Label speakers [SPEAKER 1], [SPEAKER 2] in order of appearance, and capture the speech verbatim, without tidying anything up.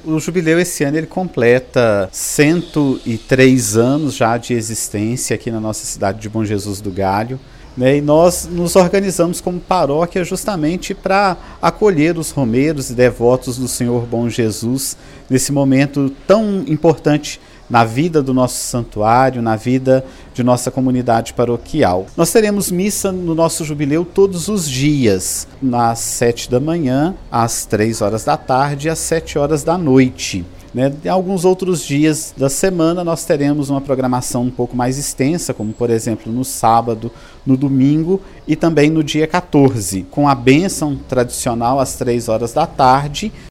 [SPEAKER 1] O jubileu esse ano ele completa cento e três anos já de existência aqui na nossa cidade de Bom Jesus do Galho, né? E nós nos organizamos como paróquia justamente para acolher os romeiros e devotos do Senhor Bom Jesus nesse momento tão importante na vida do nosso santuário, na vida de nossa comunidade paroquial. Nós teremos missa no nosso jubileu todos os dias, às sete da manhã, às três horas da tarde e às sete horas da noite. Né? Em alguns outros dias da semana nós teremos uma programação um pouco mais extensa, como por exemplo no sábado, no domingo e também no dia quatorze, com a bênção tradicional às três horas da tarde